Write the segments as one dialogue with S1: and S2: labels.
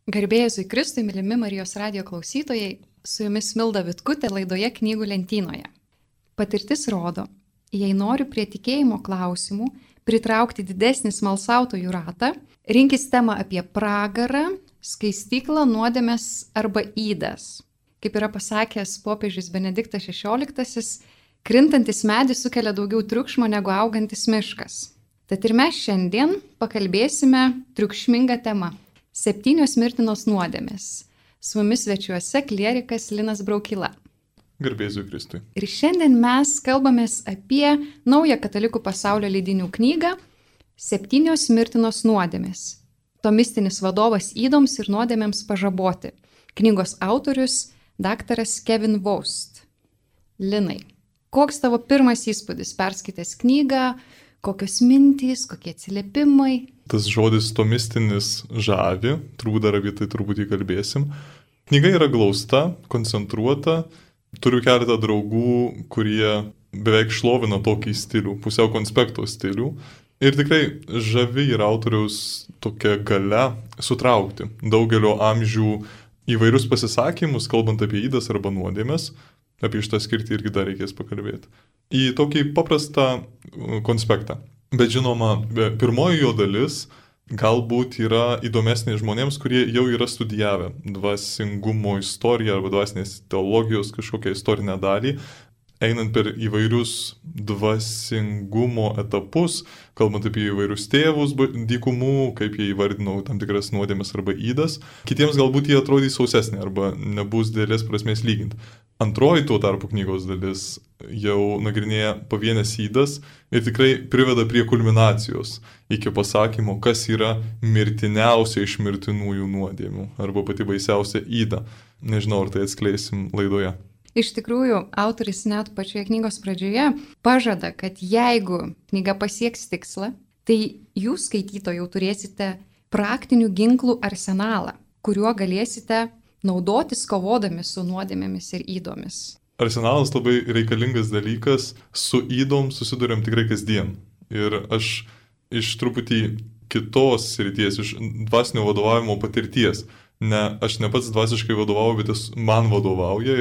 S1: Garbėjusui Kristui, mylimi Marijos radijo klausytojai, su jumis Milda Vitkutė laidoje Knygų lentynoje. Patirtis rodo, jei noriu prie tikėjimo klausimų pritraukti didesnį smalsautojų ratą, rinkis temą apie pragarą, skaistyklą, nuodėmes arba ydas. Kaip yra pasakęs popiežius Benediktas XVI, krintantis medis sukelia daugiau triukšmo negu augantis miškas. Tad ir mes šiandien pakalbėsime triukšmingą temą. 7 mirtinos nuodėmės. Su mumis svečiuose klierikas Linas Braukila.
S2: Garbėsiu Kristui.
S1: Ir šiandien mes kalbamės apie naują katalikų pasaulio leidinių knygą 7 mirtinos nuodėmės. Tomistinis vadovas ydoms ir nuodėmėms pažaboti. Knygos autorius daktaras Kevin Vost. Linai, koks tavo pirmas įspūdis perskaitęs knygą? Kokios mintys, kokie atsiliepimai?
S2: Tas žodis tomistinis žavi, turbūt dar apie tai truputį kalbėsim. Knyga yra glausta, koncentruota. Turiu keletą draugų, kurie beveik šlovina tokį stilių, pusiau konspekto stilių. Ir tikrai žavi yra autoriaus tokia galia sutraukti daugelio amžių įvairius pasisakymus, kalbant apie ydas arba nuodėmes. Apie šitą skirtį irgi dar reikės pakalbėti. Į tokį paprastą konspektą. Bet žinoma, pirmoji jo dalis galbūt yra įdomesnė žmonėms, kurie jau yra studijavę dvasingumo istoriją arba dvasinės teologijos kažkokią istorinę dalį, einant per įvairius dvasingumo etapus, kalbant apie įvairius tėvus dykumų, kaip jie įvardino tam tikras nuodėmes arba ydas. Kitiems galbūt jie atrodys sausesnė arba nebus didelės prasmės lyginti. Antroji tuo tarpu knygos dalis jau nagrinėja pavienes ydas ir tikrai priveda prie kulminacijos iki pasakymo, kas yra mirtiniausia iš mirtinųjų nuodėmių arba pati baisiausia yda. Nežinau, ar tai atskleisim laidoje.
S1: Iš tikrųjų, autoris net pačioje knygos pradžioje pažada, kad jeigu knyga pasieks tikslą, tai jūs skaitytojai turėsite praktinių ginklų arsenalą, kuriuo galėsite naudotis kovodami su nuodėmėmis ir ydomis.
S2: Arsenalas labai reikalingas dalykas, su ydom susiduriam tikrai kasdien. Ir aš iš truputį kitos srities, iš dvasinio vadovavimo patirties, aš ne pats dvasiškai vadovauju, bet jis man vadovauja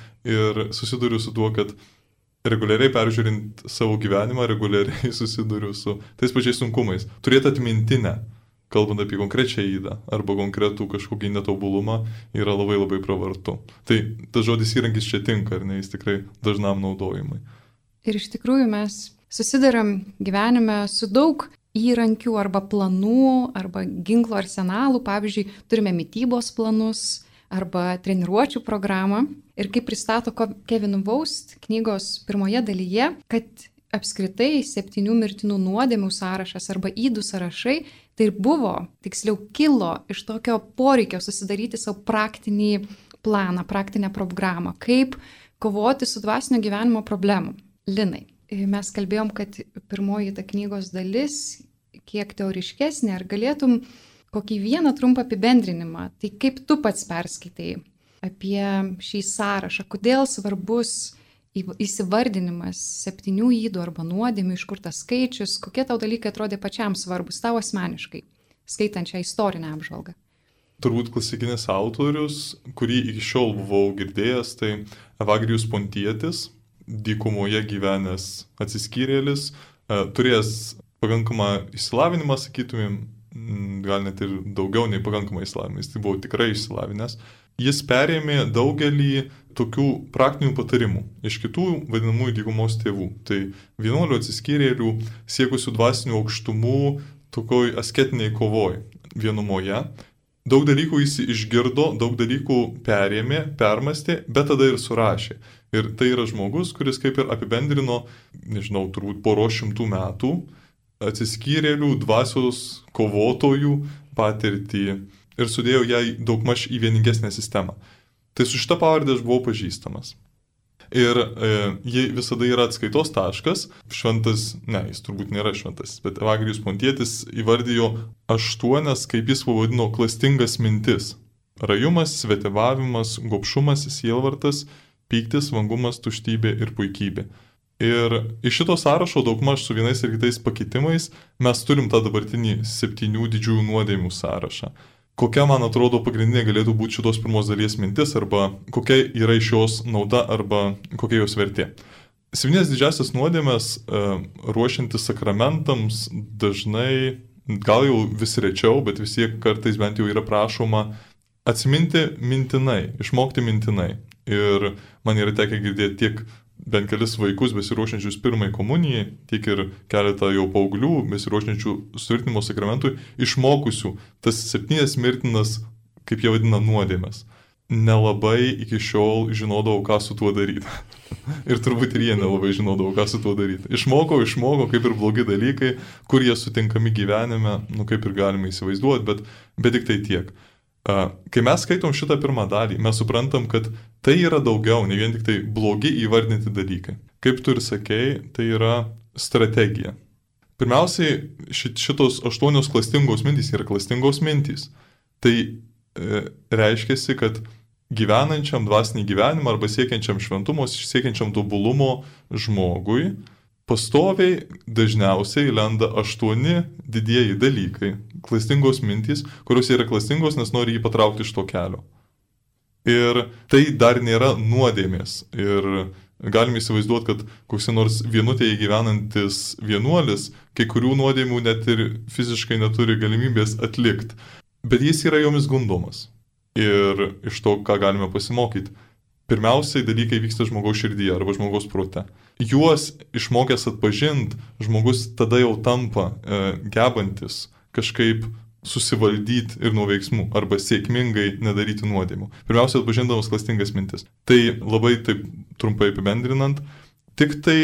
S2: ir susiduriu su tuo, kad reguliariai peržiūrint savo gyvenimą, reguliariai susiduriu su tais pačiais sunkumais. Turėti atmintinę, kalbant apie konkrečią ydą arba konkretų kažkokį netobulumą, yra labai labai pravartu. Tai tas žodis įrankis čia tinka, ar ne, jis tikrai dažnam naudojimui.
S1: Ir iš tikrųjų mes susidaram gyvenime su daug įrankių arba planų, arba ginklo arsenalų. Pavyzdžiui, turime mitybos planus arba treniruočių programą. Ir kaip pristato Kevin Vost knygos pirmoje dalyje, kad apskritai 7 mirtinų nuodėmių sąrašas arba ydų sąrašai, tai buvo, tiksliau kilo iš tokio poreikio susidaryti savo praktinį planą, praktinę programą, kaip kovoti su dvasinio gyvenimo problemom. Linai, mes kalbėjom, kad pirmoji ta knygos dalis kiek teoriškesnė, ar galėtum kokį vieną trumpą apibendrinimą, tai kaip tu pats perskaitai apie šį sąrašą, kodėl svarbus įsivardinimas 7 ydų arba nuodėmių, iš kur tas skaičius, kokie tau dalykai atrodė pačiam svarbus, tau asmeniškai, skaitant šią istorinę apžvalgą?
S2: Turbūt klasikinis autorius, kurį iki šiol buvau girdėjęs, tai Evagrijus Pontietis, dykumoje gyvenęs atsiskyrėlis, turėjęs pakankamą išsilavinimą, sakytumėm, gal net ir daugiau nei pakankamą išsilavinimą, jis tai buvo tikrai išsilavinęs. Jis perėmė daugelį tokių praktinių patarimų iš kitų vadinamųjų dykumos tėvų. Tai vienuolių atsiskyrėlių siekusių dvasinių aukštumų tokioj asketiniai kovoj vienumoje. Daug dalykų jis išgirdo, daug dalykų perėmė, permastė, bet tada ir surašė. Ir tai yra žmogus, kuris kaip ir apibendrino, nežinau, turbūt 100 metų atsiskyrėlių, dvasios kovotojų patirtį ir sudėjo ją daugmaž į vieningesnę sistemą. Tai su šita pavardė aš buvau pažįstamas. Ir ji visada yra atskaitos taškas. Jis turbūt nėra šventas, bet Evagrijus Pontietis įvardijo 8, kaip jis pavadino, klastingas mintis. Rajumas, svetivavimas, gobšumas, sielvartas, pyktis, vangumas, tuštybė ir puikybė. Ir iš šito sąrašo daugmaž su vienais ir kitais pakeitimais mes turim tą dabartinį 7 didžiųjų nuodėmių sąrašą. kokia, man atrodo, pagrindinė galėtų būti šitos pirmos dalies mintis, arba kokia yra iš jos nauda, arba kokia jos vertė. 7 didžiasias nuodėmes ruošiantis sakramentams dažnai, gal jau vis rečiau, bet vis tiek kartais bent jau yra prašoma atsiminti mintinai, išmokti mintinai. Ir man yra tekę girdėti tiek bent kelis vaikus besiruošiančius pirmai komunijai, tiek ir keletą jau paauglių besiruošiančių sutvirtinimo sakramentui, išmokusių tas 7 mirtinas, kaip jie vadina, nuodėmes. Nelabai iki šiol žinodavau, ką su tuo daryti. Ir turbūt ir jie nelabai žinodavau, ką su tuo daryti. Išmokau, kaip ir blogi dalykai, kur jie sutinkami gyvenime, kaip ir galime įsivaizduoti, bet tik tai tiek. Kai mes skaitom šitą pirmą dalį, mes suprantam, kad tai yra daugiau, ne vien tik tai blogi įvardinti dalykai. Kaip tu ir sakei, tai yra strategija. Pirmiausiai, šitos 8 klastingos mintys yra klastingos mintys. Tai reiškiasi, kad gyvenančiam dvasinį gyvenimą arba siekiančiam šventumo, siekiančiam tobulumo žmogui pastoviai dažniausiai lenda 8 didieji dalykai, klastingos mintys, kurios yra klastingos, nes nori jį patraukti iš to kelio. Ir tai dar nėra nuodėmės. Ir galime įsivaizduoti, kad koks nors vienutėje gyvenantis vienuolis, kai kurių nuodėmių net ir fiziškai neturi galimybės atlikti. Bet jis yra jomis gundomas. Ir iš to, ką galime pasimokyti. Pirmiausiai dalykai vyksta žmogaus širdyje arba žmogaus prote. Juos išmokęs atpažinti, žmogus tada jau tampa gebantis kažkaip susivaldyti ir nuo veiksmų arba sėkmingai nedaryti nuodėmių. Pirmiausia, atpažindamas klastingas mintis. Tai labai taip trumpai apibendrinant, tik tai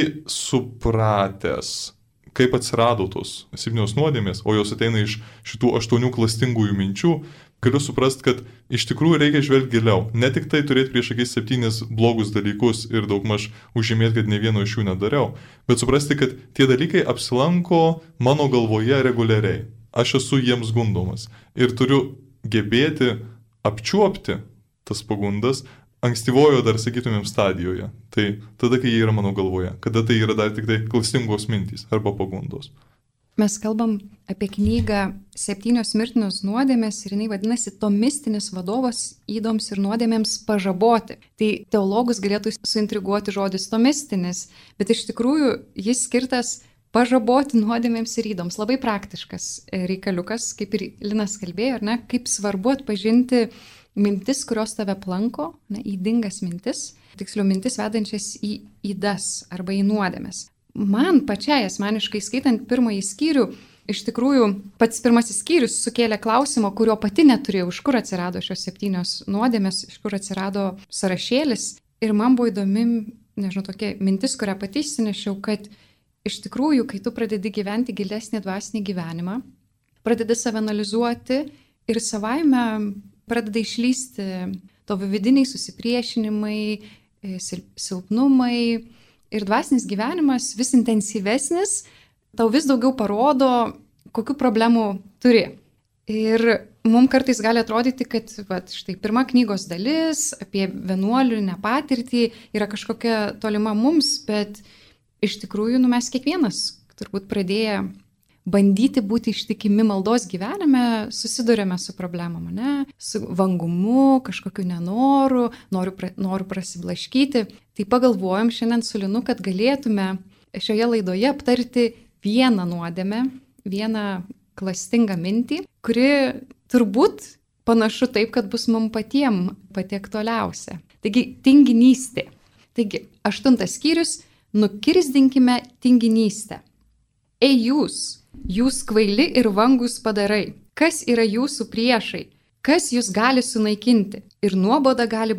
S2: supratęs, kaip atsirado tos 7 nuodėmės, o jos ateina iš šitų 8 klastingųjų minčių, galiu suprasti, kad iš tikrųjų reikia žvelgti giliau. Ne tik tai turėti prieš akis 7 blogus dalykus ir daugmaž užžymėti, kad ne vieno iš jų nedariau, bet suprasti, kad tie dalykai apsilanko mano galvoje reguliariai. Aš esu jiems gundomas ir turiu gebėti apčiuopti tas pagundas ankstyvojo dar, sakytumėm, stadijoje. Tai tada, kai jie yra mano galvoje, kada tai yra dar tik tai klastingos mintys arba pagundos.
S1: Mes kalbam apie knygą 7 mirtinos nuodėmės ir jinai vadinasi Tomistinis vadovas ydoms ir nuodėmėms pažaboti. Tai teologus galėtų suintriguoti žodis tomistinis, bet iš tikrųjų jis skirtas pažaboti nuodėmėms ir ydoms. Labai praktiškas reikaliukas, kaip ir Linas kalbėjo, ar ne, kaip svarbu atpažinti mintis, kurios tave planko, ydingas mintis, tiksliau mintis vedančias į ydas arba į nuodėmės. Man pačiai asmeniškai skaitant pirmąjį skyrių, iš tikrųjų pats pirmasis skyrius sukėlė klausimą, kurio pati neturėjau, iš kur atsirado šios 7 nuodėmės, iš kur atsirado sąrašėlis. Ir man buvo įdomi, nežinau, tokia mintis, kurią pati išsinešiau, kad iš tikrųjų, kai tu pradedi gyventi gilesnį dvasinį gyvenimą, pradedi save analizuoti ir savaime pradeda išlysti tavo vidiniai susipriešinimai, silpnumai. Ir dvasinis gyvenimas vis intensyvesnis, tau vis daugiau parodo, kokių problemų turi. Ir mums kartais gali atrodyti, kad štai pirma knygos dalis apie vienuolinę patirtį yra kažkokia tolima mums, bet iš tikrųjų mes kiekvienas turbūt pradėję bandyti būti ištikimi maldos gyvenime, susidurėme su problemom, ne? Su vangumu, kažkokiu nenoru, noriu prasiblaškyti. Tai pagalvojom šiandien su Linu, kad galėtume šioje laidoje aptarti vieną nuodėmę, vieną klastingą mintį, kuri turbūt panašu taip, kad bus mums patiem pati aktualiausia. Taigi, tinginystė. Taigi, 8 skyrius, nukirdinkime tinginystę. Ei jūs kvaili ir vangus padarai, kas yra jūsų priešai, kas jūs gali sunaikinti, ir nuoboda gali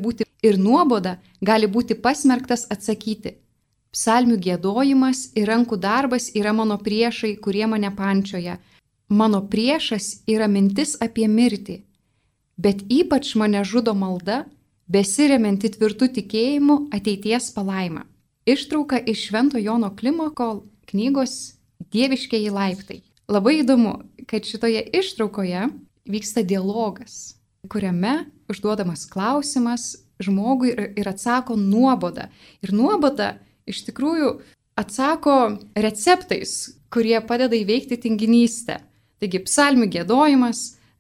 S1: būti pasmerktas atsakyti. Psalmių giedojimas ir rankų darbas yra mano priešai, kurie mane pančioja. Mano priešas yra mintis apie mirtį, bet ypač mane žudo malda, besiremianti tvirtų tikėjimu ateities palaima. Ištrauka iš Švento Jono Klimoko knygos Dieviškieji laiptai. Labai įdomu, kad šitoje ištraukoje vyksta dialogas, kuriame užduodamas klausimas žmogui ir atsako nuoboda. Ir nuoboda iš tikrųjų atsako receptais, kurie padeda įveikti tinginystę. Taigi psalmių giedojimas,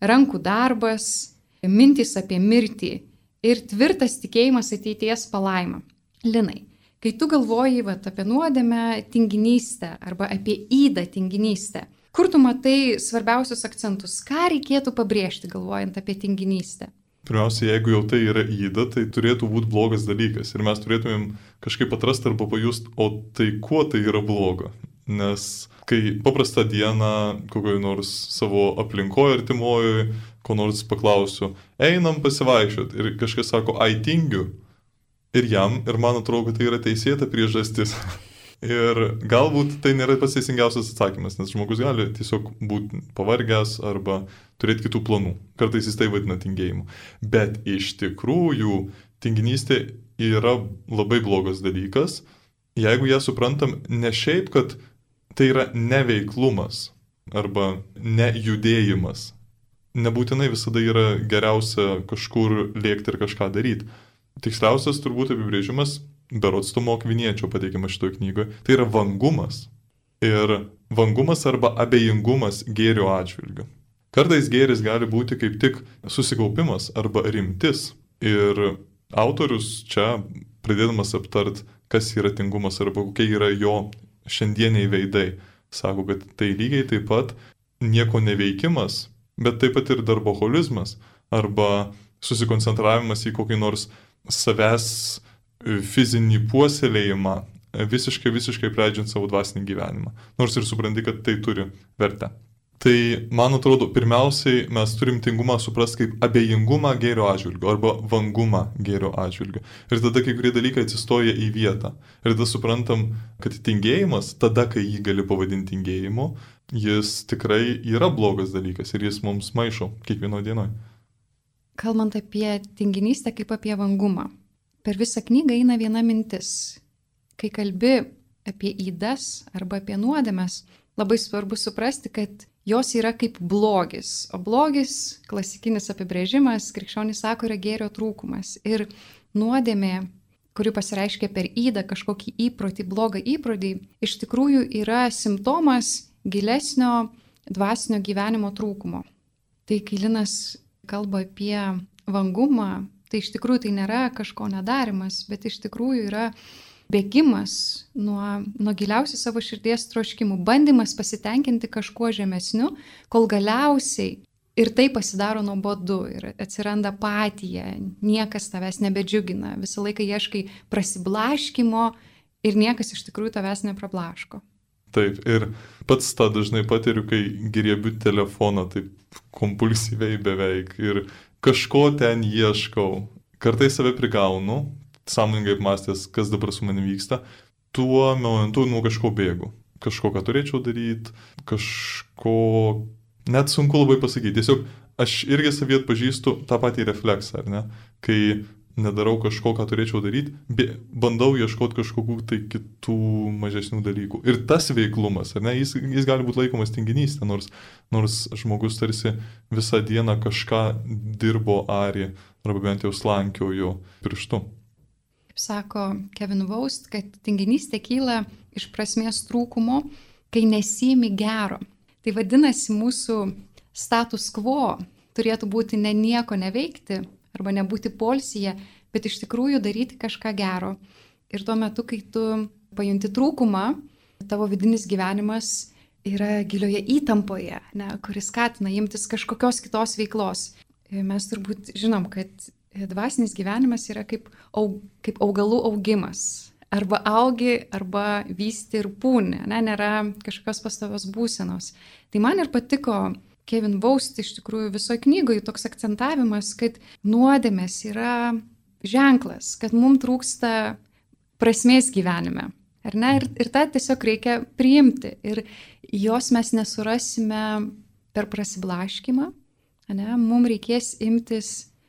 S1: rankų darbas, mintys apie mirtį ir tvirtas tikėjimas ateities palaima. Linai, kai tu galvoji apie nuodėmę tinginystę arba apie ydą tinginystę, kur tu matai svarbiausius akcentus? Ką reikėtų pabrėžti, galvojant apie tinginystę?
S2: Pirmiausia, jeigu jau tai yra yda, tai turėtų būti blogas dalykas. Ir mes turėtumėm kažkaip atrasti arba pajusti, o tai kuo tai yra bloga. Nes kai paprastą dieną kokioje nors savo aplinkoje artimojoje, ko nors paklausiu, einam pasivaikščioti ir kažkas sako, ai tingiu. Ir jam, ir man atrodo, kad tai yra teisėta priežastis. Ir galbūt tai nėra pats teisingiausias atsakymas, nes žmogus gali tiesiog būti pavargęs arba turėti kitų planų. Kartais jis tai vadina tingėjimu. Bet iš tikrųjų tinginystė yra labai blogas dalykas, jeigu ją suprantam ne šiaip, kad tai yra neveiklumas arba nejudėjimas. Nebūtinai visada yra geriausia kažkur lėkti ir kažką daryti. Tiksliausias turbūt apibrėžimas, berods Tomo Akviniečio pateikiamas šitoje knygoje, tai yra vangumas. Ir vangumas arba abejingumas gėrio atžvilgiu. Kartais gėris gali būti kaip tik susikaupimas arba rimtis. Ir autorius čia, pradėdamas aptart, kas yra tingumas arba kokie yra jo šiandieniai veidai, sako, kad tai lygiai taip pat nieko neveikimas, bet taip pat ir darboholizmas arba susikoncentravimas į kokį nors savęs fizinį puoselėjimą, visiškai pleidžiant savo dvasinį gyvenimą. Nors ir supranti, kad tai turi vertę. Tai, man atrodo, pirmiausiai mes turim tingumą suprasti kaip abejingumą gėrio atžvilgiu arba vangumą gėrio atžvilgiu. Ir tada kai kurie dalykai atsistoja į vietą. Ir tada suprantam, kad tingėjimas, tada, kai jį gali pavadinti tingėjimu, jis tikrai yra blogas dalykas ir jis mums maišo kiekvieno dienoje.
S1: Kalbant apie tinginystę kaip apie vangumą, per visą knygą eina viena mintis. Kai kalbi apie ydas arba apie nuodėmes, labai svarbu suprasti, kad jos yra kaip blogis. O blogis, klasikinis apibrėžimas, krikščionys sako, yra gėrio trūkumas. Ir nuodėmė, kuri pasireiškia per ydą, kažkokį įprotį, blogą įprotį, iš tikrųjų yra simptomas gilesnio dvasinio gyvenimo trūkumo. Tai kai Linas kalba apie vangumą, tai iš tikrųjų tai nėra kažko nedarimas, bet iš tikrųjų yra bėgimas nuo giliausių savo širdies troškimų, bandymas pasitenkinti kažkuo žemesniu, kol galiausiai ir tai pasidaro nuobodu ir atsiranda apatija, niekas tavęs nebedžiugina, visą laiką ieškai prasiblaškimo ir niekas iš tikrųjų tavęs neprablaško.
S2: Taip, ir pats tą dažnai patiriu, kai griebiu telefoną, taip kompulsyviai beveik ir kažko ten ieškau. Kartais save prigaunu, sąmoningai apmąstęs, kas dabar su manim vyksta, tuo momentu nuo kažko bėgu. Kažko, ką turėčiau daryti, kažko, net sunku labai pasakyti. Tiesiog aš irgi savį atpažįstu tą patį refleksą, ar ne? Kai nedarau kažko, ką turėčiau daryti, bandau ieškoti kažkokių tai kitų mažesnių dalykų. Ir tas veiklumas, ar ne, jis gali būti laikomas tinginystė, nors žmogus tarsi visą dieną kažką dirbo arį, arba bent jau slankiojo pirštu.
S1: Kaip sako Kevin Vost, kad tinginystė kyla iš prasmės trūkumo, kai nesiimi gero. Tai vadinasi, mūsų status quo turėtų būti ne nieko neveikti, arba nebūti poilsyje, bet iš tikrųjų daryti kažką gero. Ir tuo metu, kai tu pajunti trūkumą, tavo vidinis gyvenimas yra gilioje įtampoje, ne, kuris skatina imtis kažkokios kitos veiklos. Mes turbūt žinom, kad dvasinis gyvenimas yra kaip augalų augimas. Arba augi, arba vysti ir pūni, ne, nėra kažkokios pastovios būsenos. Tai man ir patiko Kevin Vost iš tikrųjų visoje knygoje toks akcentavimas, kad nuodėmės yra ženklas, kad mums trūksta prasmės gyvenime. Ar ne? Ir tą tiesiog reikia priimti. Ir jos mes nesurasime per prasiblaškimą. Ne? Mums reikės imtis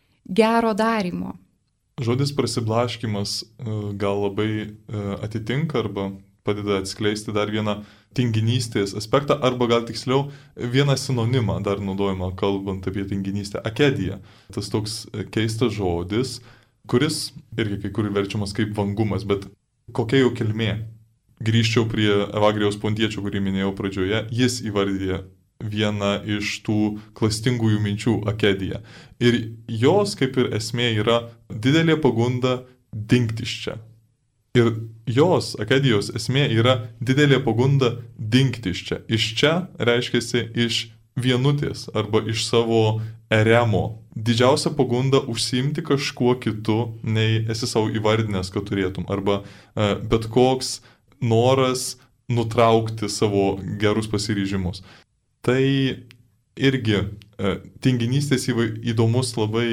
S1: gero darimo.
S2: Žodis prasiblaškimas gal labai atitinka arba padeda atskleisti dar vieną tinginystės aspektą, arba gal tiksliau vieną sinonimą dar naudojama, kalbant apie tinginystę - akedija. Tas toks keistas žodis, kuris irgi kai kur verčiamas kaip vangumas, bet kokia jo kilmė? Grįžčiau prie Evagrijaus Pontiečio, kurį minėjau pradžioje, jis įvardyja viena iš tų klastingųjų minčių akedija. Ir jos kaip ir esmė yra didelė pagunda dingti iš čia. Ir jos, akedijos esmė yra didelė pagunda dingti iš čia. Iš čia reiškiasi iš vienutės arba iš savo eremo. Didžiausia pagunda užsiimti kažkuo kitu, nei esi savo įvardinęs, kad turėtum. Arba bet koks noras nutraukti savo gerus pasiryžimus. Tai irgi tinginystės įdomus labai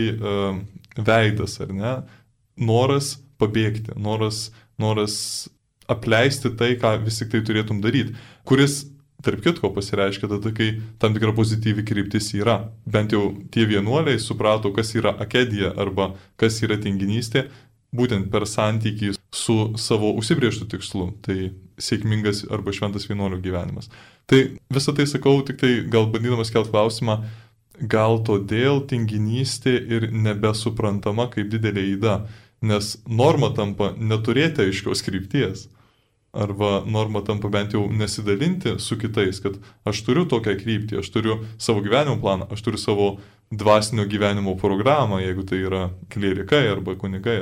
S2: veidas, ar ne? Noras pabėgti, noras apleisti tai, ką vis tik tai turėtum daryti, kuris, tarp kitko, pasireiškia tada, kai tam tikra pozityvi kryptis yra. Bent jau tie vienuoliai suprato, kas yra akedija arba kas yra tinginystė, būtent per santykį su savo užsibrėžtų tikslu, tai sėkmingas arba šventas vienuolių gyvenimas. Tai visą tai sakau, tik tai gal bandydamas kelt klausimą, gal todėl tinginystė ir nebesuprantama kaip didelė yda, nes norma tampa neturėti aiškios krypties. Arba norma tampa bent jau nesidalinti su kitais, kad aš turiu tokią kryptį, aš turiu savo gyvenimo planą, aš turiu savo dvasinio gyvenimo programą, jeigu tai yra klierikai arba kunigai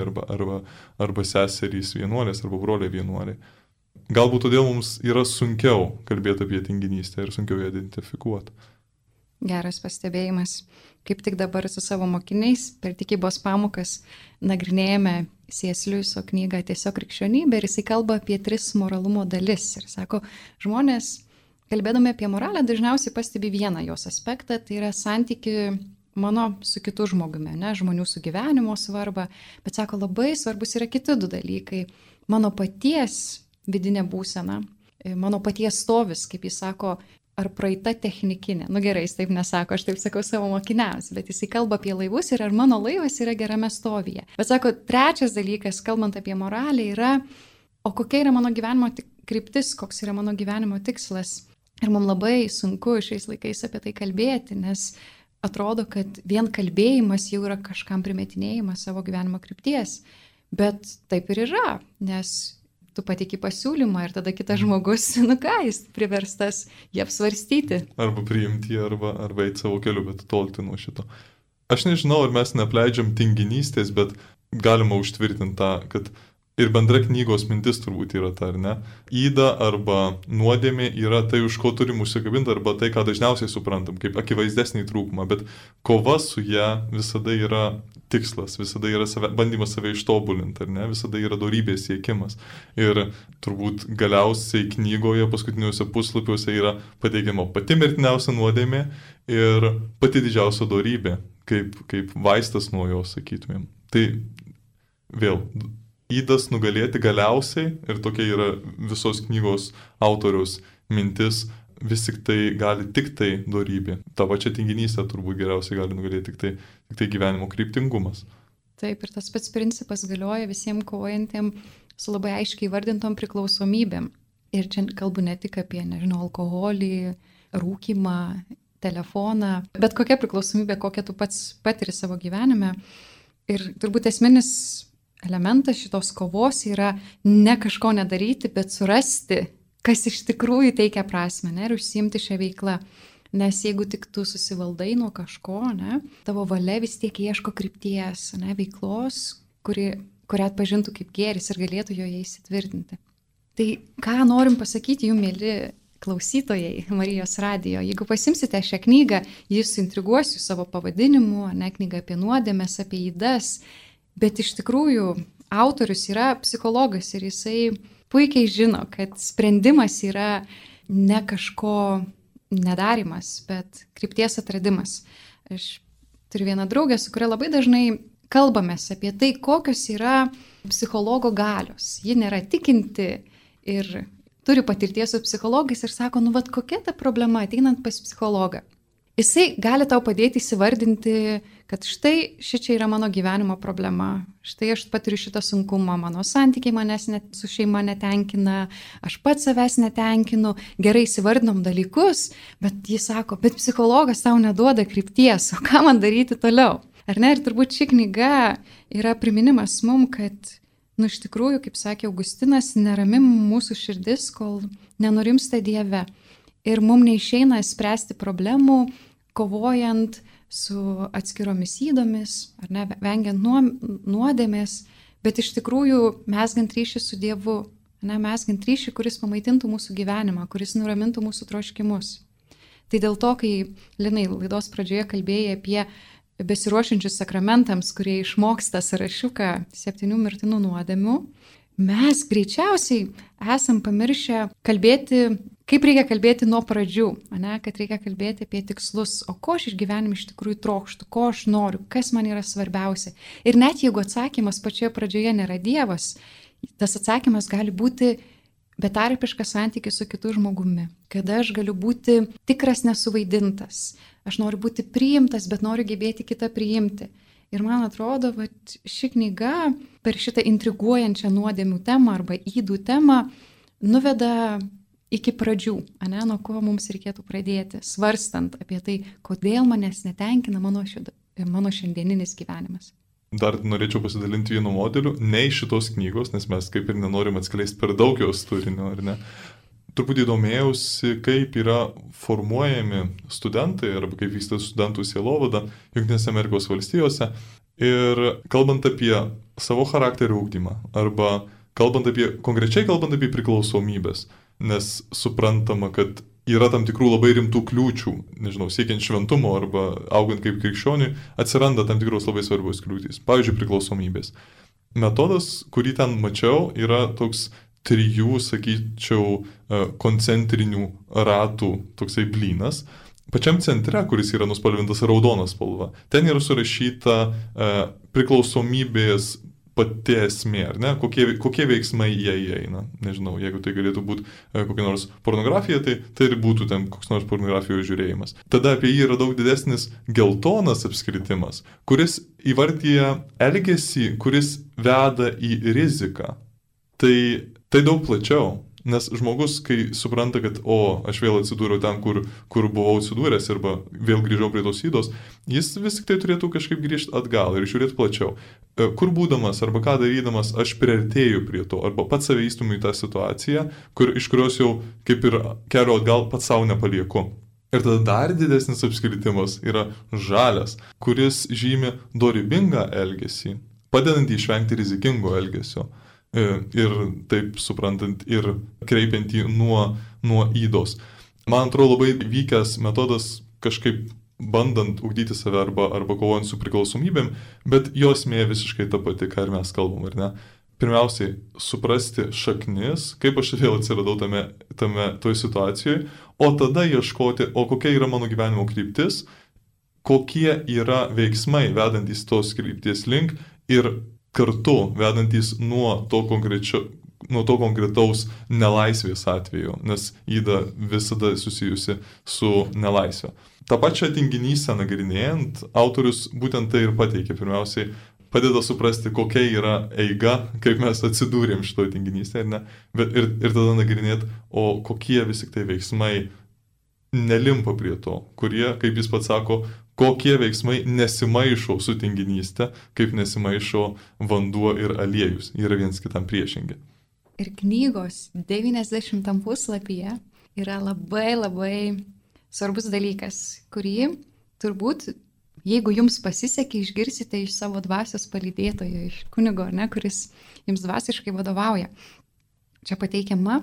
S2: arba seserys vienuolės arba broliai vienuoliai. Galbūt todėl mums yra sunkiau kalbėti apie tinginystę ir sunkiau ją identifikuoti.
S1: Geras pastebėjimas. Kaip tik dabar su savo mokiniais per tikybos pamokas nagrinėjame C.S. Lewiso knygą Tiesiog krikščionybė ir jisai kalba apie 3 moralumo dalis. Ir sako, žmonės, kalbėdami apie moralę, dažniausiai pastebi vieną jos aspektą, tai yra santyki mano su kitu žmogumi, ne, žmonių sugyvenimo svarbą, bet sako, labai svarbus yra kiti 2 dalykai. Mano paties vidinė būsena, mano paties stovis, kaip jis sako, ar praeita technikinė. Nu gerai, jis taip nesako, aš taip sakau savo mokiniams, bet jisai kalba apie laivus ir ar mano laivas yra gerame stovyje. Bet sako, 3 dalykas, kalbant apie moralę, yra, o kokia yra mano gyvenimo kryptis, koks yra mano gyvenimo tikslas. Ir mums labai sunku šiais laikais apie tai kalbėti, nes atrodo, kad vien kalbėjimas jau yra kažkam primetinėjimas savo gyvenimo krypties. Bet taip ir yra, nes tu pateiki pasiūlymą ir tada kitas žmogus, jis priverstas jį apsvarstyti.
S2: Arba priimti, arba eiti savo keliu, bet tolti nuo šito. Aš nežinau, ar mes neapleidžiam tinginystės, bet galima užtvirtinti tą, kad ir bendra knygos mintis turbūt yra ta, ar ne? Yda arba nuodėmė yra tai, už ko turim užsikabinti, arba tai, ką dažniausiai suprantam, kaip akivaizdesnį trūkumą, bet kova su ją visada yra tikslas, visada yra bandymas save ištobulinti, ar ne? Visada yra dorybės siekimas. Ir turbūt galiausiai knygoje paskutiniuose puslapiuose yra pateikiama pati mirtiniausia nuodėmė ir pati didžiausia dorybė, kaip vaistas nuo jos, sakytumėm. Tai vėl, ydas nugalėti galiausiai, ir tokia yra visos knygos autoriaus mintis, vis tik tai gali tik tai dorybė. Ta pačia tinginystė turbūt geriausiai gali nugalėti tik tai gyvenimo kryptingumas.
S1: Taip, ir tas pats principas galioja visiems kovojantiem su labai aiškiai vardintom priklausomybėm. Ir čia kalbu ne tik apie, alkoholį, rūkymą, telefoną, bet kokia priklausomybė, kokią tu pats patiri savo gyvenime. Ir turbūt esminis elementas šitos kovos yra ne kažko nedaryti, bet surasti, kas iš tikrųjų teikia prasmę, ne, ir užsiimti šią veiklą. Nes jeigu tik tu susivaldai nuo kažko, ne, tavo valia vis tiek ieško krypties, ne, veiklos, kurią atpažintų kaip gėris ir galėtų joje įsitvirtinti. Tai ką norim pasakyti jums, mėly klausytojai Marijos radijo, jeigu pasimsite šią knygą, jis intriguos jūs savo pavadinimu, ne, knyga apie nuodėmes, apie ydas. Bet iš tikrųjų autorius yra psichologas ir jisai puikiai žino, kad sprendimas yra ne kažko nedarimas, bet krypties atradimas. Aš turiu vieną draugę, su kuria labai dažnai kalbamės apie tai, kokios yra psichologo galios. Ji nėra tikinti ir turi patirties su psichologais ir sako, kokia ta problema ateinant pas psichologą. Jisai gali tau padėti įsivardinti, kad štai šičia yra mano gyvenimo problema, štai aš patiriu šitą sunkumą, mano santykiai manęs su šeima netenkina, aš pats savęs netenkinu, gerai įsivardinom dalykus, bet jis sako, bet psichologas tau neduoda krypties, o ką man daryti toliau? Ar ne? Ir turbūt ši knyga yra priminimas mum, kad, iš tikrųjų, kaip sakė Augustinas, neramim mūsų širdis, kol nenurimsta Dieve. ir mums neišeina spręsti problemų, kovojant su atskiromis įdomis, ar ne, vengiant nuodėmės, bet iš tikrųjų mesgant ryšį su Dievu, mesgant ryšį, kuris pamaitintų mūsų gyvenimą, kuris nuramintų mūsų troškimus. Tai dėl to, kai Linai laidos pradžioje kalbėjai apie besiruošiančius sakramentams, kurie išmoksta sąrašiuką 7 mirtinų nuodėmių, mes greičiausiai esam pamiršę kalbėti, kaip reikia kalbėti nuo pradžių, kad reikia kalbėti apie tikslus, o ko aš iš gyvenimo iš tikrųjų trokštu, ko aš noriu, kas man yra svarbiausia. Ir net jeigu atsakymas pačioje pradžioje nėra Dievas, tas atsakymas gali būti betarpiškas santykis su kitu žmogumi, kada aš galiu būti tikras, nesuvaidintas. Aš noriu būti priimtas, bet noriu gebėti kitą priimti. Ir man atrodo, kad ši knyga per šitą intriguojančią nuodėmių temą arba ydų temą nuveda iki pradžių, nuo ko mums reikėtų pradėti, svarstant apie tai, kodėl manęs netenkina mano šiandieninis gyvenimas.
S2: Dar norėčiau pasidalinti vienu modeliu, ne iš šitos knygos, nes mes kaip ir nenorim atskleisti per daug jos turinio, ar ne? Truputį domėjausi, kaip yra formuojami studentai, arba kaip vyksta studentų sielovada Jungtinėse Amerikos valstijose. Ir kalbant apie savo charakterio ugdymą, arba konkrečiai kalbant apie priklausomybės, nes suprantama, kad yra tam tikrų labai rimtų kliūčių, siekiant šventumo arba augant kaip krikščioniui, atsiranda tam tikros labai svarbios kliūtys. Pavyzdžiui, priklausomybės. Metodas, kurį ten mačiau, yra toks 3, sakyčiau, koncentrinių ratų toksai blynas. Pačiam centre, kuris yra nuspalvintas raudona spalva, ten yra surašyta priklausomybės pati esmė, ar ne? Kokie veiksmai jie įeina. Nežinau, jeigu tai galėtų būti kokia nors pornografija, tai ir būtų ten koks nors pornografijos žiūrėjimas. Tada apie jį yra daug didesnis geltonas apskritimas, kuris įvardyja elgesį, kuris veda į riziką. Tai daug plačiau, nes žmogus, kai supranta, kad aš vėl atsidūriau ten, kur buvau atsidūręs, arba vėl grįžau prie tos ydos, jis vis tik tai turėtų kažkaip grįžti atgal ir žiūrėti plačiau. Kur būdamas arba ką darydamas aš priartėju prie to, arba pats save įstumiu į tą situaciją, iš kurios jau kaip ir kelio atgal pats savo nepalieku. Ir tada dar didesnis apskritimas yra žalias, kuris žymi dorybingą elgesį, padedant išvengti rizikingo elgesio. Ir taip suprantant ir kreipiant jį nuo ydos. Man atrodo labai vykęs metodas kažkaip bandant ugdyti save arba kovojant su priklausomybėm, bet jos esmė visiškai ta pati, ką ir mes kalbam, ar ne? Pirmiausiai, suprasti šaknis, kaip aš vėl atsiradau toj situacijoje, o tada ieškoti, kokia yra mano gyvenimo kryptis, kokie yra veiksmai vedantys tos krypties link ir kartu vedantys nuo to konkretaus nelaisvės atveju, nes yda visada susijusi su nelaisvė. Ta pačia tinginystę nagrinėjant, autorius būtent tai ir pateikia. Pirmiausiai padeda suprasti, kokia yra eiga, kaip mes atsidūrėm šitoje tinginystėje, ar ne? Ir tada nagrinėti, kokie vis tik tai veiksmai nelimpa prie to, kurie, kaip jis pats sako, kokie veiksmai nesimaišo su tinginystė, kaip nesimaišo vanduo ir aliejus. Jie yra viens kitam priešingi.
S1: Ir knygos 90 puslapyje yra labai labai svarbus dalykas, kurį turbūt, jeigu jums pasisekė, išgirsite iš savo dvasios palydėtojo, iš kunigo, kuris jums dvasiškai vadovauja. Čia pateikiami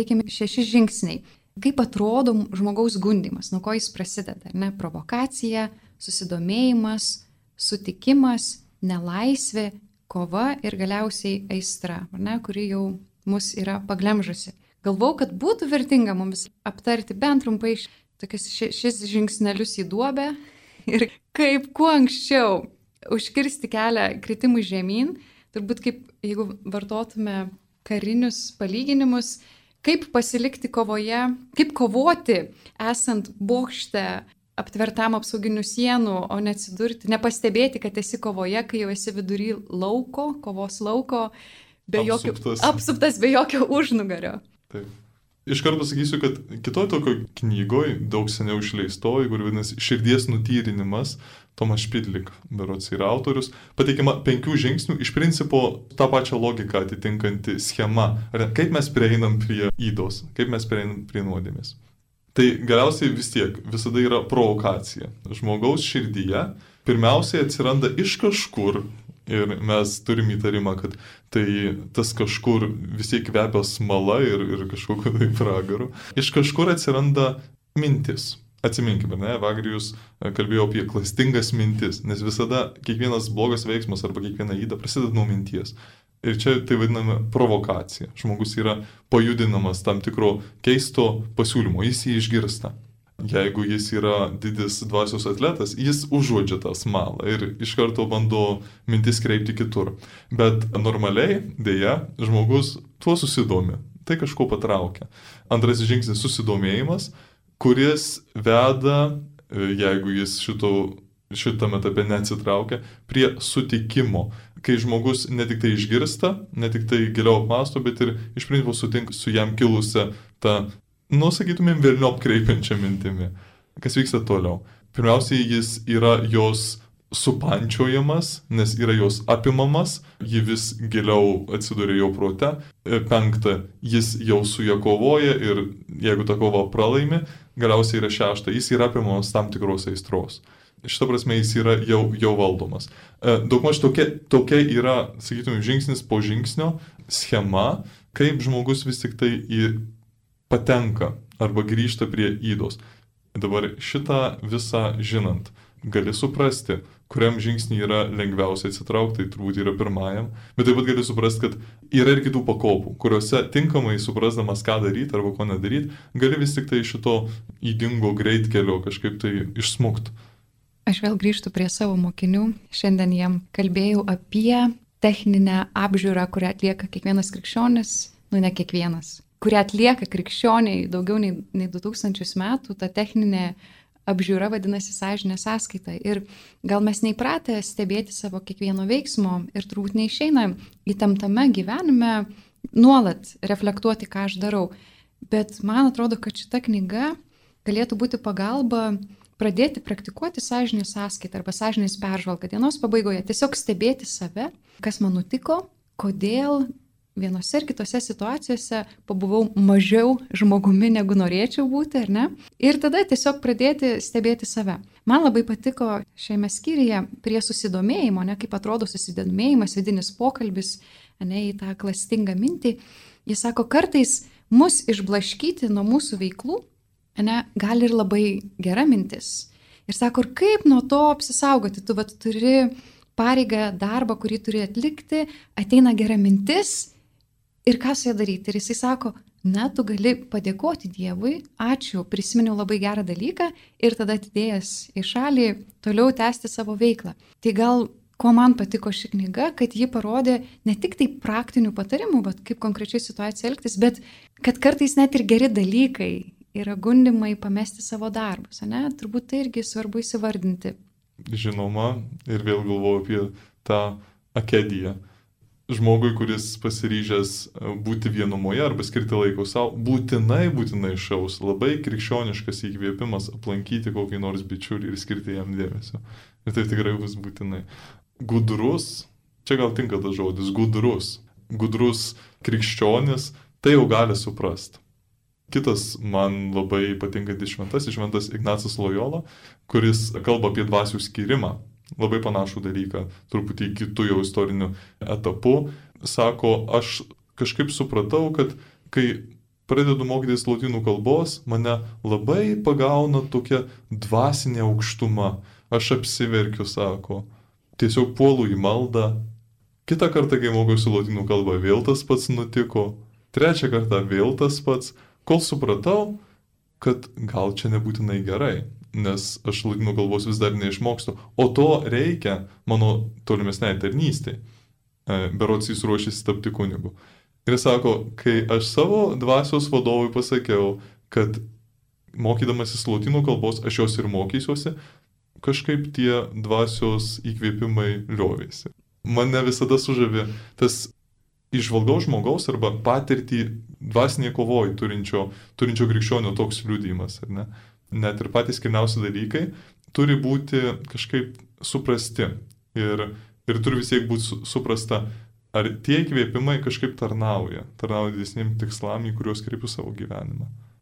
S1: 6 žingsniai. Kaip atrodo žmogaus gundymas, nuo ko jis prasideda, provokacija, susidomėjimas, sutikimas, nelaisvė, kova ir galiausiai aistra, kuri jau mus yra paglemžusi. Galvau, kad būtų vertinga mums aptarti bent trumpai tokius 6 žingsnelius į duobę ir kaip kuo anksčiau užkirsti kelią kritimui žemyn, turbūt kaip jeigu vartotume karinius palyginimus, kaip pasilikti kovoje, kaip kovoti esant bokšte aptvertam apsauginių sienų, o neatsidurti, nepastebėti, kad esi kovoje, kai jau esi vidury lauko, kovos lauko, apsuptas be jokio užnugario.
S2: Taip. Iš karto pasakysiu, kad kitoj tokio knygoj, daug seniau išleistoj, kur vadinasi Širdies nutyrinimas, Tomas Špidlik, berods yra autorius, pateikiama 5 žingsnių, iš principo tą pačią logiką atitinkanti schema, kaip mes prieinam prie ydos, kaip mes prieinam prie nuodėmės. Tai galiausiai vis tiek visada yra provokacija. Žmogaus širdyje pirmiausiai atsiranda iš kažkur ir mes turim įtarimą, kad tai tas kažkur vis tiek kvepia smala ir kažkokiu tai pragaru. Iš kažkur atsiranda mintis. Atsiminkime, ne, Evagrijus kalbėjo apie klastingas mintis, nes visada kiekvienas blogas veiksmas arba kiekviena įda prasideda nuo minties. Ir čia tai vadiname provokacija. Žmogus yra pajudinamas tam tikro keisto pasiūlymo, jis jį išgirsta. Jeigu jis yra didis dvasios atletas, jis užuodžia tą smalą ir iš karto bando mintis kreipti kitur. Bet normaliai, dėja, žmogus tuo susidomi, tai kažko patraukia. Antras žingsnis - susidomėjimas, kuris veda, jeigu jis šitame etape neatsitraukia, prie sutikimo. Kai žmogus ne tik tai išgirsta, ne tik tai giliau apmąsto, bet ir iš principo sutinka su jam kilusią tą, sakytumėm, velniop kreipiančią mintimi. Kas vyksta toliau? Pirmiausiai, jis yra jos supančiojamas, nes yra jos apimamas, ji vis giliau atsiduria jo prote. Penkta, jis jau su ja kovoja ir jeigu ta kova pralaimi, galiausiai yra šešta, jis yra apimamas tam tikros aistros. Šitą prasme jis yra jau valdomas. Daugmaž tokia yra, sakytume, žingsnis po žingsnio schema, kaip žmogus vis tik tai patenka arba grįžta prie įdos. Dabar šitą visą žinant, gali suprasti, kuriam žingsnį yra lengviausia atsitraukti, tai turbūt yra pirmajam, bet taip pat gali suprasti, kad yra ir kitų pakopų, kuriuose tinkamai suprasdamas, ką daryti arba ko nedaryti, gali vis tik tai šito ydingo greitkelio kažkaip tai išsmukt.
S1: Aš vėl grįžtu prie savo mokinių. Šiandien jiem kalbėjau apie techninę apžiūrą, kurią atlieka kiekvienas krikščionis, ne kiekvienas, kurią atlieka krikščioniai daugiau nei 2000 metų, ta techninė apžiūra vadinasi sąžinės sąskaita. Ir gal mes neįpratę stebėti savo kiekvieno veiksmo ir turbūt neišeina įtemptame gyvenime nuolat reflektuoti, ką aš darau. Bet man atrodo, kad šita knyga galėtų būti pagalba pradėti praktikuoti sąžinės sąskaitą arba sąžinės peržvalgą dienos pabaigoje. Tiesiog stebėti save, kas man nutiko, kodėl vienose ir kitose situacijose pabuvau mažiau žmogumi, negu norėčiau būti, ar ne? Ir tada tiesiog pradėti stebėti save. Man labai patiko šiame skyriuje prie susidomėjimo, ne, kaip atrodo susidomėjimas, vidinis pokalbis, ne, į tą klastingą mintį. Jis sako, kartais mus išblaškyti nuo mūsų veiklų, ne, gali ir labai gera mintis. Ir sako, ir kaip nuo to apsisaugoti, tu turi pareigą, darbą, kurį turi atlikti, ateina gera mintis, ir ką su ja daryti? Ir jisai sako, na, tu gali padėkoti Dievui, ačiū, prisiminiau labai gerą dalyką ir tada atidėjęs į šalį toliau tęsti savo veiklą. Tai gal, ko man patiko ši knyga, kad ji parodė ne tik tai praktinių patarimų, bet kaip konkrečiai situacija elgtis, bet kad kartais net ir geri dalykai yra gundimai pamesti savo darbus, ne? Turbūt tai irgi svarbu įsivardinti.
S2: Žinoma, ir vėl galvoju apie tą akediją. Žmogui, kuris pasiryžęs būti vienumoje arba skirti laiko savo, būtinai šaus labai krikščioniškas įkvėpimas aplankyti kokį nors bičiulį ir skirti jam dėmesio. Ir tai tikrai bus būtinai. Gudrus, čia gal tinka tas žodis, gudrus krikščionis, tai jau gali suprasti. Kitas man labai patinkantis šventas Ignacas Lojola, kuris kalba apie dvasių skyrimą. Labai panašų dalyką, truputį kitų jau istorinių etapų. Sako, aš kažkaip supratau, kad kai pradedu mokytis lotynų kalbos, mane labai pagauna tokia dvasinė aukštuma. Aš apsiverkiu, sako, tiesiog puolu į maldą. Kitą kartą, kai mokiausi lotynų kalbą, vėl tas pats nutiko. Trečią kartą vėl tas pats, kol supratau, kad gal čia nebūtinai gerai. Nes aš lotynų kalbos vis dar neišmokstu, o to reikia mano tolimesniai tarnystei. Berods jis ruošiasi tapti kunigu. Ir sako, kai aš savo dvasios vadovui pasakiau, kad mokydamasis lotynų kalbos aš jos ir mokysiuosi, kažkaip tie dvasios įkvėpimai liovėsi. Mane visada sužavi tas įžvalgaus žmogaus arba patirtį dvasinėje kovoje turinčio krikščionio toks liudijimas, ar ne? Net ir patys kilniausi dalykai turi būti kažkaip suprasti ir turi vis tiek būti suprasta, ar tie įkvėpimai kažkaip tarnauja didesniem tikslam, į kuriuos kreipiu savo gyvenimą.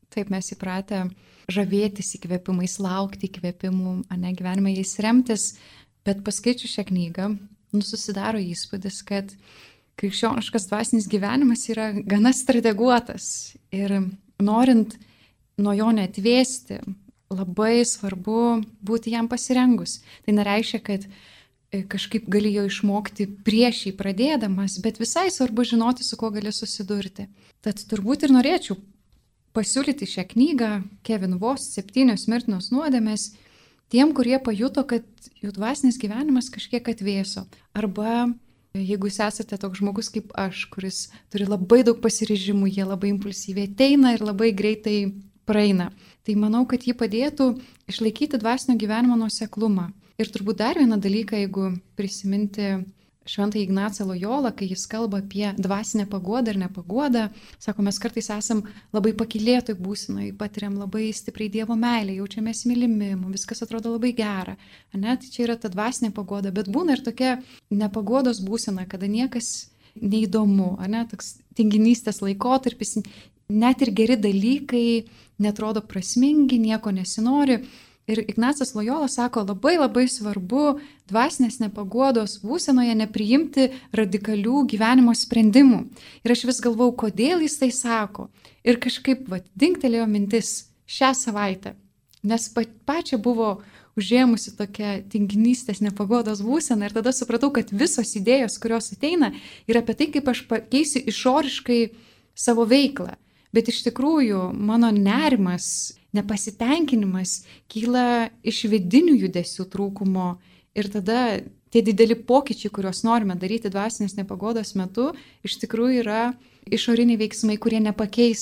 S1: Taip, mes įpratę žavėtis įkvėpimais, laukti įkvėpimų, ne gyvenime jais remtis, bet paskaičius šią knygą, susidaro įspūdis, kad krikščioniškas dvasinis gyvenimas yra gana strateguotas ir norint nuo jo neatvėsti, labai svarbu būti jam pasirengus. Tai nereiškia, kad kažkaip gali jo išmokti prieš jį pradėdamas, bet visai svarbu žinoti, su kuo gali susidurti. Tad turbūt ir norėčiau pasiūlyti šią knygą Kevin Voss 7 mirtinos nuodėmės tiem, kurie pajuto, kad jų dvasinis gyvenimas kažkiek atvėso. Arba jeigu jūs esate toks žmogus kaip aš, kuris turi labai daug pasiryžimų, jie labai impulsyviai ateina ir labai greitai praeina. Tai manau, kad jį padėtų išlaikyti dvasinio gyvenimo nuoseklumą. Ir turbūt dar vieną dalyką, jeigu prisiminti Šventąjį Ignacą Lojolą, kai jis kalba apie dvasinę paguodą ir nepaguodą, sako, mes kartais esam labai pakylėtoj būsenoj, patiriam labai stipriai Dievo meilę, jaučiamės mylimi, mums viskas atrodo labai gera. Tai čia yra ta dvasinė paguoda, bet būna ir tokia nepaguodos būsena, kada niekas neįdomu, toks tinginystės laikotarpis, net ir geri dalykai netrodo prasmingi, nieko nesinori. Ir Ignacas Lojola sako, labai svarbu dvasinės nepaguodos būsenoje nepriimti radikalių gyvenimo sprendimų. Ir aš vis galvau, kodėl jis tai sako. Ir kažkaip dingtelėjo mintis šią savaitę, nes pačia buvo užėmusi tokia tinginystės nepaguodos būsena ir tada supratau, kad visos idėjos, kurios ateina, yra apie tai, kaip aš pakeisiu išoriškai savo veiklą. Bet iš tikrųjų mano nerimas, nepasitenkinimas kyla iš vidinių judesių trūkumo ir tada tie dideli pokyčiai, kuriuos norime daryti dvasinės nepaguodos metu, iš tikrųjų yra išoriniai veiksmai, kurie nepakeis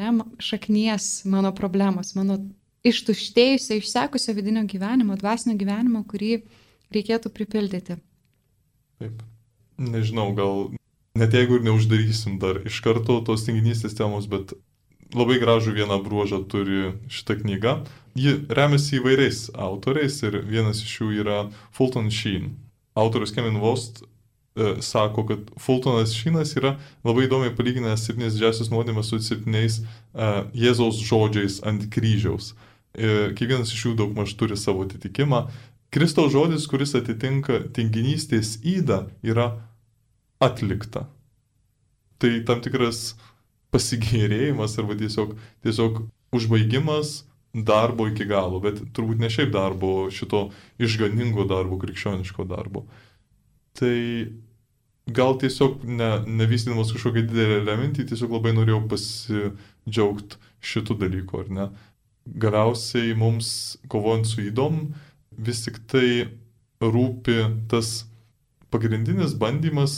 S1: šaknies mano problemos, mano ištuštėjusio, išsekusio vidinio gyvenimo, dvasinio gyvenimo, kurį reikėtų pripildyti.
S2: Taip, nežinau, gal net jeigu ir neuždarysim dar iš karto tos tinginystės temos, bet labai gražų vieną bruožą turi šitą knygą. Ji remiasi įvairiais autoriais ir vienas iš jų yra Fulton Sheen. Autorius Kevin Voss sako, kad Fultonas Sheenas yra labai įdomiai palyginęs 7 didžiausias nuodėmes su 7 Jėzaus žodžiais ant kryžiaus. Kiekvienas iš jų daugmaž turi savo atitikimą. Kristaus žodis, kuris atitinka tinginystės ydą, yra atlikta. Tai tam tikras pasigėrėjimas arba tiesiog užbaigimas darbo iki galo, bet turbūt ne šiaip darbo, šito išganingo darbo, krikščioniško darbo. Tai gal tiesiog nevystydamas kažkokią didelę lemintį, tiesiog labai norėjau pasidžiaugti šitų dalykų, ar ne? Galiausiai mums, kovojant su ydom, vis tik tai rūpi tas pagrindinis bandymas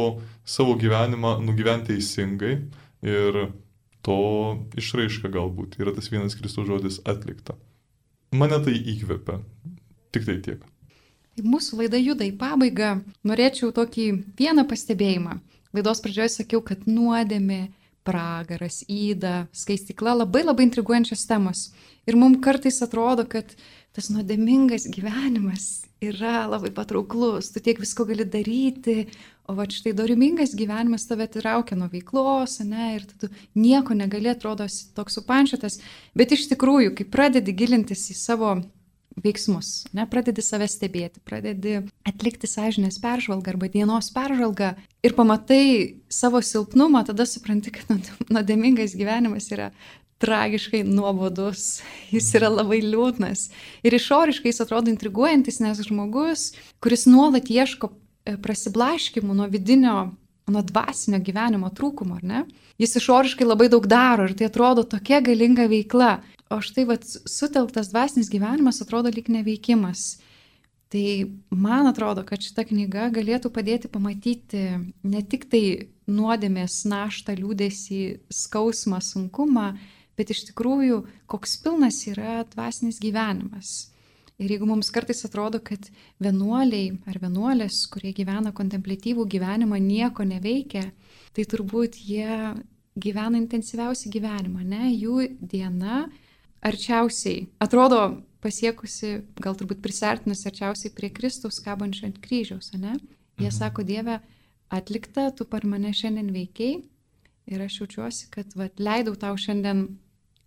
S2: savo gyvenimą nugyventi teisingai ir to išraiška galbūt yra tas vienas Kristaus žodis atlikta. Mane tai įkvepia. Tik tai tiek.
S1: Mūsų laida juda į pabaigą. Norėčiau tokį vieną pastebėjimą. Laidos pradžioje sakiau, kad nuodėmė, pragaras, yda, skaistykla labai intriguojančios temos. Ir mums kartais atrodo, kad tas nuodėmingas gyvenimas yra labai patrauklus, tu tiek visko gali daryti, o štai dorimingas gyvenimas tave atraukia nuo veiklos, ir tu nieko negali, atrodo toks supančiotas, bet iš tikrųjų, kai pradedi gilintis į savo veiksmus, pradedi save stebėti, pradedi atlikti sąžinės peržvalgą arba dienos peržvalgą ir pamatai savo silpnumą, tada supranti, kad nuodėmingas gyvenimas yra tragiškai nuobodus, jis yra labai liūdnas. Ir išoriškai jis atrodo intriguojantis, nes žmogus, kuris nuolat ieško prasiblaškimų nuo vidinio, nuo dvasinio gyvenimo trūkumo, ar ne? Jis išoriškai labai daug daro ir tai atrodo tokia galinga veikla. O štai sutelktas dvasinis gyvenimas atrodo lyg neveikimas. Tai man atrodo, kad šita knyga galėtų padėti pamatyti ne tik tai nuodėmės naštą, liūdesį, skausmą, sunkumą, bet iš tikrųjų, koks pilnas yra dvasinis gyvenimas. Ir jeigu mums kartais atrodo, kad vienuoliai ar vienuolės, kurie gyvena kontempliatyvų gyvenimą, nieko neveikia, tai turbūt jie gyvena intensyviausią gyvenimą, ne? Jų diena arčiausiai, atrodo pasiekusi, gal turbūt prisartinus arčiausiai prie Kristaus kabančio ant kryžiaus, ne? Jie sako, Dieve, atlikta, tu per mane šiandien veikiai ir aš jaučiuosi, kad leidau tau šiandien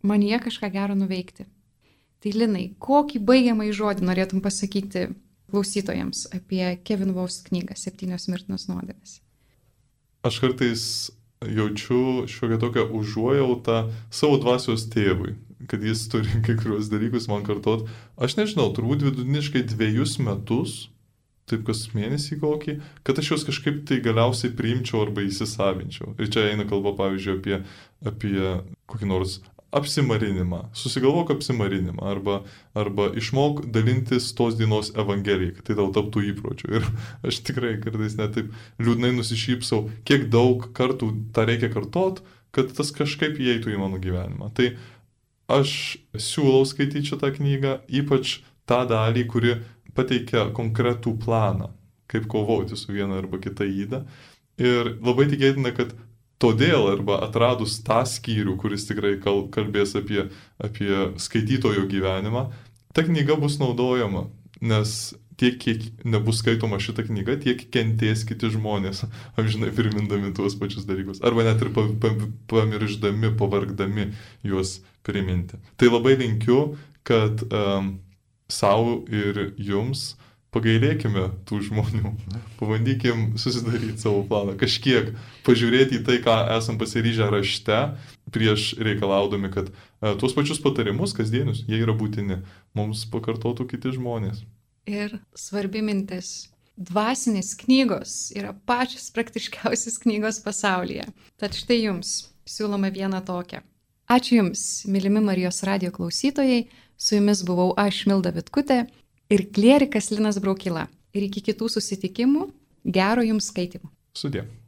S1: manyje kažką gero nuveikti. Tai Linai, kokį baigiamąjį žodį norėtum pasakyti klausytojams apie Kevin Voss knygą 7 mirtinos nuodėmės?
S2: Aš kartais jaučiu šiokią tokią užuojautą savo dvasios tėvui, kad jis turi kai kurios dalykus man kartot. Aš nežinau, turbūt vidutiniškai 2 metus, taip kas mėnesį kokį, kad aš juos kažkaip tai galiausiai priimčiau arba įsisavinčiau. Ir čia eina kalba, pavyzdžiui, apie kokį nors apsimarinimą. Susigalvok apsimarinimą arba išmok dalintis tos dienos evangeliją, kad tai tau taptų įpročiu. Ir aš tikrai kartais net taip liūdnai nusišypsau, kiek daug kartų tą reikia kartot, kad tas kažkaip įeitų į mano gyvenimą. Tai aš siūlau skaityti šitą knygą, ypač tą dalį, kuri pateikia konkretų planą, kaip kovoti su viena arba kita yda. Ir labai tikėtina, kad todėl arba atradus tą skyrių, kuris tikrai kalbės apie skaitytojo gyvenimą, ta knyga bus naudojama, nes tiek, kiek nebus skaitoma šita knyga, tiek kentės kiti žmonės, amžinai primindami tuos pačius dalykus, arba net ir pamiršdami, pavargdami juos priminti. Tai labai linkiu, kad savo ir jums pagailėkime tų žmonių, pabandykim susidaryti savo planą, kažkiek pažiūrėti į tai, ką esam pasiryžę rašte, prieš reikalaudami, kad tuos pačius patarimus kasdienius, jie yra būtini, mums pakartotų kiti žmonės.
S1: Ir svarbi mintis. Dvasinės knygos yra pačios praktiškiausios knygos pasaulyje. Tad štai jums siūlome vieną tokią. Ačiū Jums, mylimi Marijos radijo klausytojai, su Jumis buvau aš, Milda Vitkutė, ir klierikas Linas Braukyla. Ir iki kitų susitikimų, gero Jums skaitimo.
S2: Sudie.